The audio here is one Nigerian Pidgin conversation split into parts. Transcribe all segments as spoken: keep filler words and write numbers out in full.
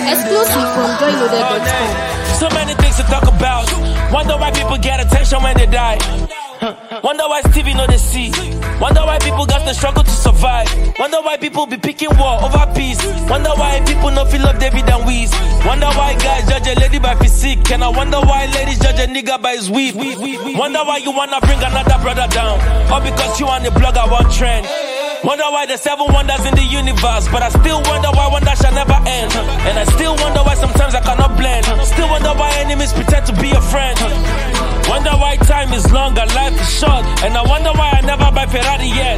Exclusive from joy loaded dot com. So many things to talk about. Wonder why people get attention when they die. Wonder why Stevie know they see. Wonder why people got the struggle to survive. Wonder why people be picking war over peace. Wonder why people no feel love David and Weez. Wonder why guys judge a lady by physique. And I wonder why ladies judge a nigga by his weave. Wonder why you wanna bring another brother down. Or because you on the blog about trend. Wonder why there's seven wonders in the universe, but I still wonder why wonder shall never end. And I still wonder why sometimes I cannot blend. Still wonder why enemies pretend to be a friend. Wonder why time is long and life is short. And I wonder why I never buy Ferrari yet.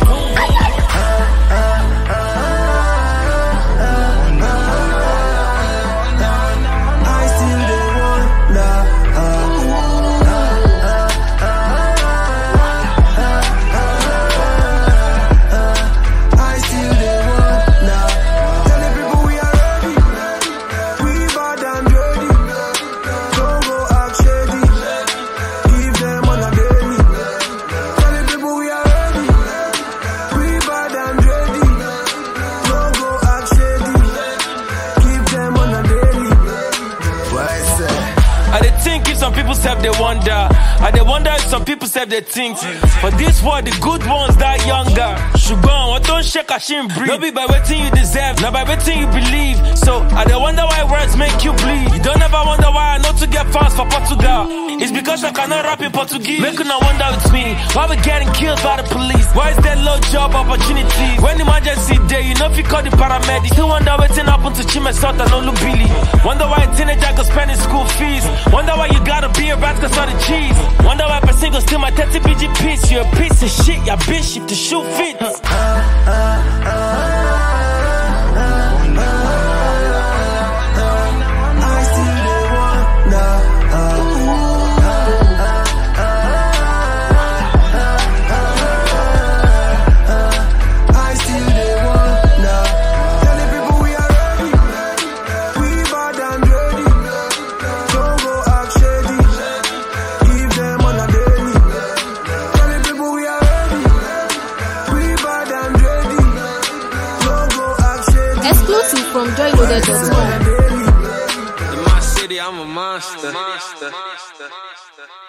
Some people say they wonder, and they wonder if some people say they think. For this world, the good ones die younger. Shugon, what don't shake a shin breathe. No be by waiting you deserve, not by waiting you believe. So I don't wonder why words make you bleed. You don't ever wonder why I know to get fast for Portugal. It's because I cannot rap in Portuguese. Make you not wonder with me, why we getting killed by the police? Why is there low job opportunities? When emergency day, you know if you call the paramedics. Still wonder what's happened to Chimesout and Olubili. Wonder why a teenager go spending school fees. Wonder why you gotta be a rat cause of the cheese. Wonder why person go steal my thirty B G piece. You a piece of shit, ya bitch if the shoe fits. uh, uh, uh, uh. From joy loaded dot com. In my city, I'm a monster. monster. monster.